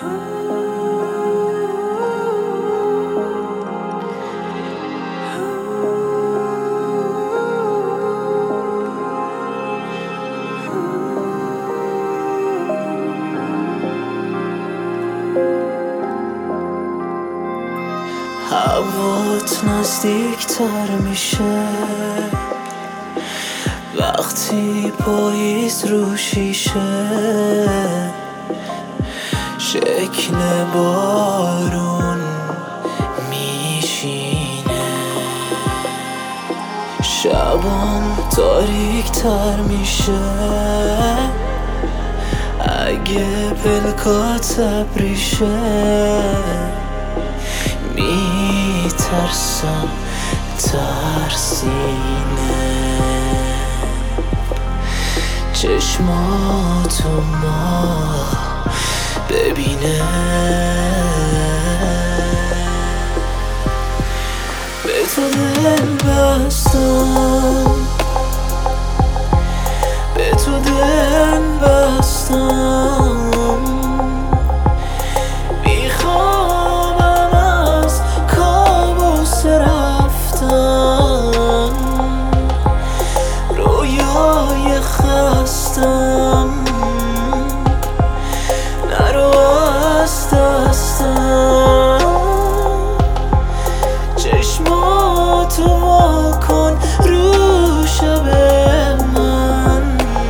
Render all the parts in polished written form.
هوات نزدیکتر میشه وقتی پاییز رو شیشه شکل بارون میشینه شبام تاریکتر میشه اگه پلکات ابریشه میترسم ترسینه چشماتو ماه ببینه به تو دل بستم به تو دل بستم میخوابم از کابوس رفتن رویای خستم نرو از دستم چشماتو وا کن رو شب من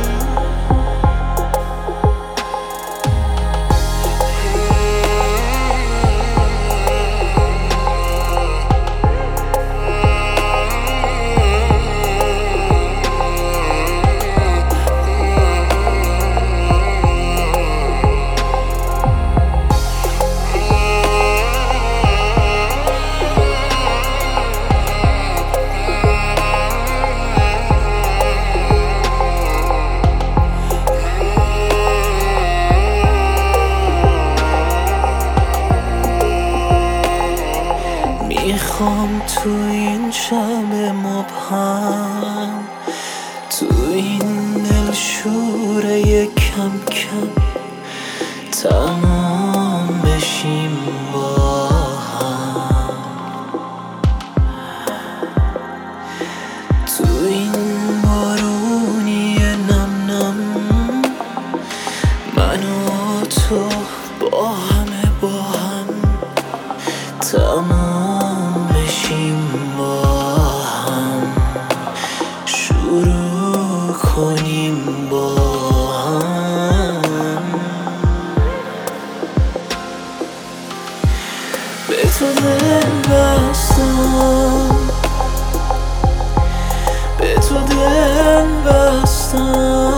میخوام تو این شب مبهم تو این دلشوره کم کم تمام بشیم با هم تو این بارونی نم نم من و تو با همه با هم تمام بشیم با هم شروع کنیم با هم به تو دل بستم به تو دل بستم